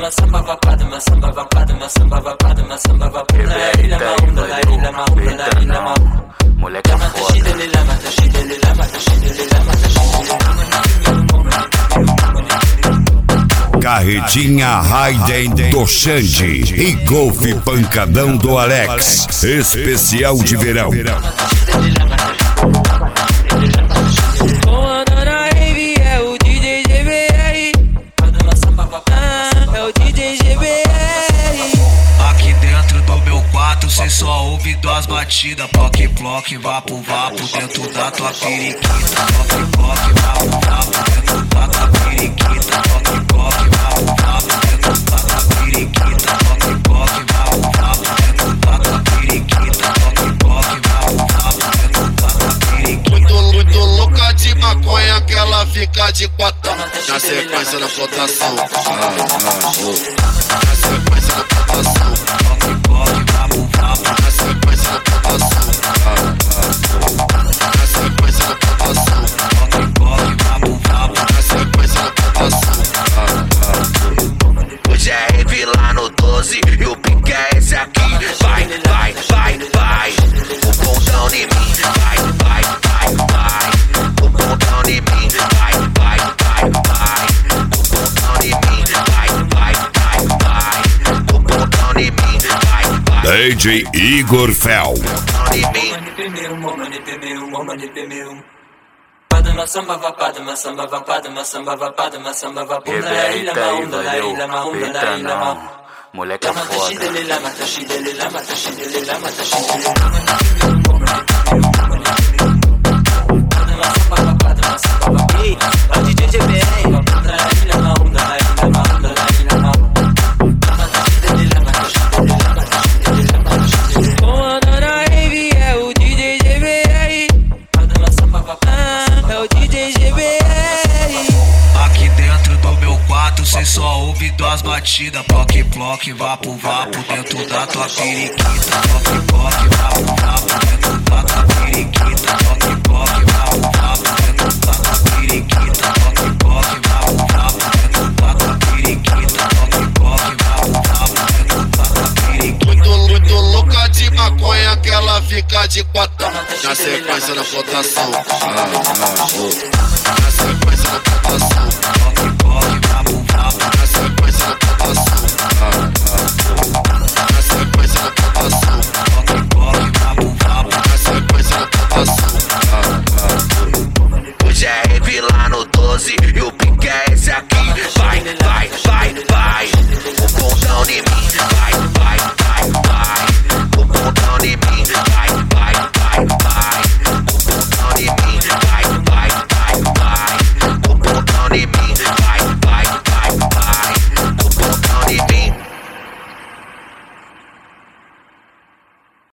uma samba vapada, uma samba vapada, uma samba vapada, uma samba vapada. La ilha maunda, la ilha maunda, la ilha maunda. Moleque é foda. Carretinha Raiden do Xande e Golfe Pancadão do Alex. Especial de verão. Comandando a rave é o DJ GBR. É o DJ GBR. Aqui dentro do meu quarto cê só ouve duas batidas. Ploque, ploque, vapo, vapo dentro da tua periquita. Ploque, ploque, vapo, vapo dentro da tua periquita. Ploque, ploque, vapo, vapo dentro da tua periquita. Ploque, ploque, vapo, vapo dentro da tua periquita. Ploque, ploque, vapo, vapo dentro da tua periquita. Muito louca de maconha que ela fica de quatão. Na sequência da flotação. Na sequência da flotação. Ploque, ploque, vapo, vapo. Na sequência da flotação. Na sequência da flotação. Ploque, ploque, vapo, vapo. Na sequência da flotação. Hoje é rave lá no 12 e o pique é esse aqui. Vai, vai, vai, vai. O pontão em mim. Vai, vai, vai, vai. O pontão em mim. Vai, vai, vai, vai. O pontão em mim. Vai, vai, vai, vai. O pontão em mim. Vai, vai. DJ Igor Fel. Uma samba vapada, uma samba vapada, uma samba vapada, uma samba vapada. La ilha maunda, la ilha maunda, la ilha maunda. Moleque é foda. O DJ GBR. La ilha maunda, la ilha maunda, la ilha maunda. Comandando a rave é o DJ GBR. É o DJ GBR. Aqui dentro do meu quarto cê só ouve duas batidas. Ploque, ploque, vapo, vapo dentro da tua periquita. Ploque, ploque, vapo, vapo dentro da tua periquita. Ploque, ploque, vapo, vapo dentro da tua periquita. Ploque, ploque, vapo, vapo dentro da tua periquita. Ploque, ploque, vapo, vapo dentro da tua periquita. Muito louca de maconha que ela fica de quatão. Na sequência da flotação. Na